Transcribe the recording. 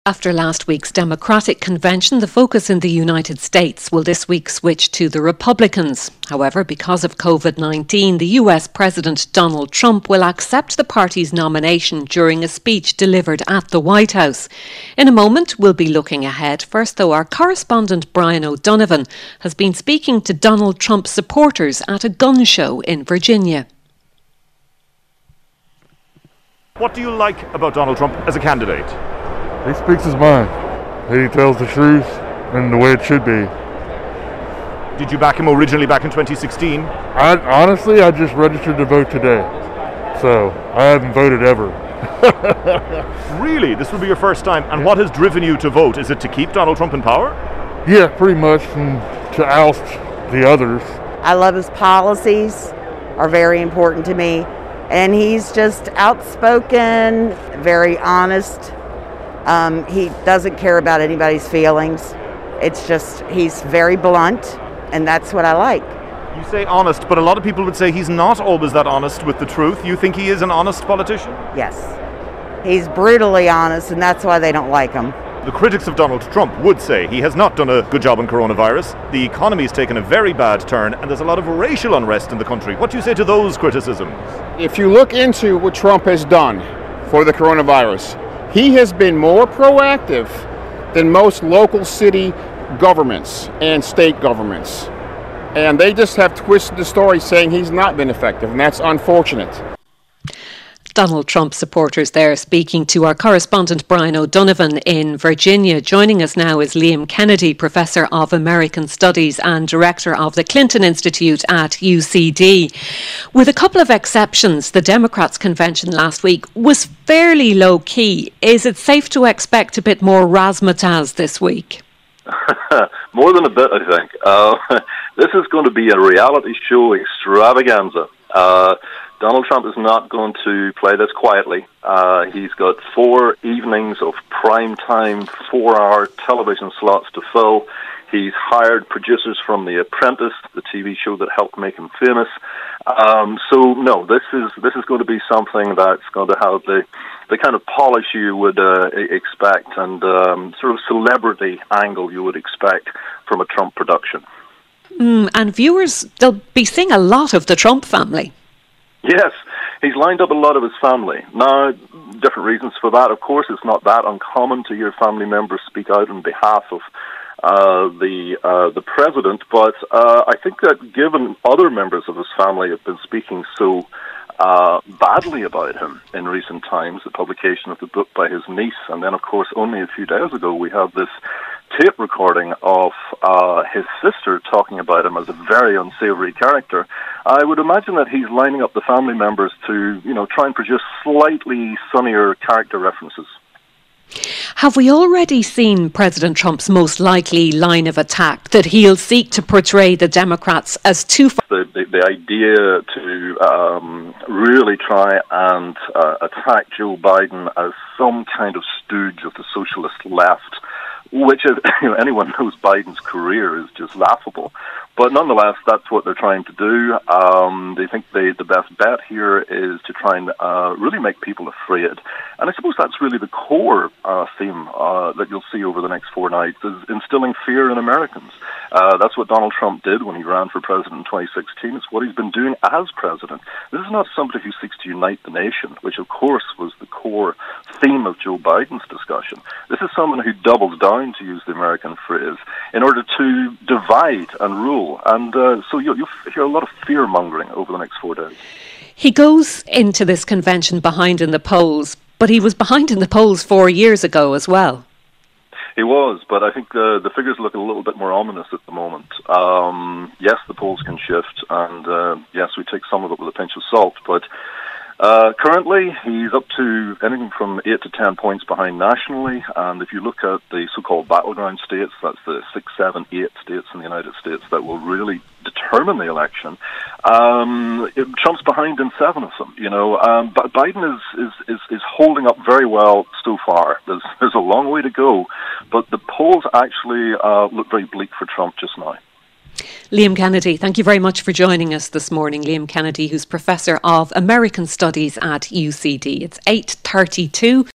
After last week's Democratic convention, the focus in the United States will this week switch to the Republicans. However, because of COVID-19, the US President Donald Trump will accept the party's nomination during a speech delivered at the White House. In a moment, we'll be looking ahead. First, though, our correspondent Brian O'Donovan has been speaking to Donald Trump supporters at a gun show in Virginia. What do you like about Donald Trump as a candidate? He speaks his mind. He tells the truth and the way it should be. Did you back him originally back in 2016? I just registered to vote today. So I haven't voted ever. Really? This will be your first time? And what has driven you to vote? Is it to keep Donald Trump in power? Yeah, pretty much, and to oust the others. I love his policies, are very important to me. And he's just outspoken, very honest. He doesn't care about anybody's feelings. It's just, he's very blunt, and that's what I like. You say honest, but a lot of people would say he's not always that honest with the truth. You think he is an honest politician? Yes. He's brutally honest, and that's why they don't like him. The critics of Donald Trump would say he has not done a good job on coronavirus. The economy's taken a very bad turn, and there's a lot of racial unrest in the country. What do you say to those criticisms? If you look into what Trump has done for the coronavirus, he has been more proactive than most local city governments and state governments. And they just have twisted the story saying he's not been effective, and that's unfortunate. Donald Trump supporters there speaking to our correspondent Brian O'Donovan in Virginia. Joining us now is Liam Kennedy, Professor of American Studies and Director of the Clinton Institute at UCD. With a couple of exceptions, the Democrats' convention last week was fairly low-key. Is it safe to expect a bit more razzmatazz this week? More than a bit, I think. This is going to be a reality show extravaganza. Donald Trump is not going to play this quietly. He's got 4 evenings of prime-time, 4-hour television slots to fill. He's hired producers from The Apprentice, the TV show that helped make him famous. No, this is going to be something that's going to have the kind of polish you would expect and sort of celebrity angle you would expect from a Trump production. And viewers, they'll be seeing a lot of the Trump family. Yes, he's lined up a lot of his family. Now, different reasons for that. Of course, it's not that uncommon to hear family members speak out on behalf of the president, but I think that given other members of his family have been speaking so badly about him in recent times, the publication of the book by his niece, and then, of course, only a few days ago, we have this tape recording of his sister talking about him as a very unsavory character. I would imagine that he's lining up the family members to, try and produce slightly sunnier character references. Have we already seen President Trump's most likely line of attack, that he'll seek to portray the Democrats as too far? The idea to really try and attack Joe Biden as some kind of stooge of the socialist left, which anyone knows Biden's career is just laughable. But nonetheless, that's what they're trying to do. They think the best bet here is to try and really make people afraid. And I suppose that's really the core theme that you'll see over the next 4 nights, is instilling fear in Americans. That's what Donald Trump did when he ran for president in 2016. It's what he's been doing as president. This is not somebody who seeks to unite the nation, which of course was the core theme of Joe Biden's discussion. This is someone who doubles down, to use the American phrase, in order to divide and rule. And so you'll hear a lot of fear-mongering over the next 4 days. He goes into this convention behind in the polls, but he was behind in the polls 4 years ago as well. He was, but I think the figures look a little bit more ominous at the moment. Yes, the polls can shift, and yes, we take some of it with a pinch of salt, but currently, he's up to anything from 8 to 10 points behind nationally, and if you look at the so-called battleground states, that's the 6, 7, 8 states in the United States that will really determine the election. Trump's behind in 7 of them. But Biden is holding up very well so far. There's a long way to go, but the polls actually look very bleak for Trump just now. Liam Kennedy, thank you very much for joining us this morning. Liam Kennedy, who's Professor of American Studies at UCD. It's 8:32.